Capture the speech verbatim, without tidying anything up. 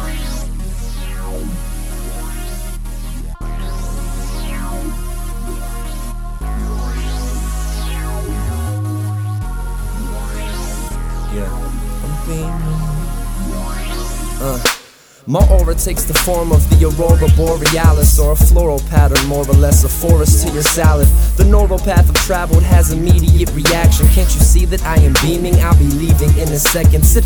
Uh. My aura takes the form of the aurora borealis, or a floral pattern, more or less a forest to your salad. The normal path of travel has immediate reaction. Can't you see that I am beaming? I'll be leaving in a second. Sit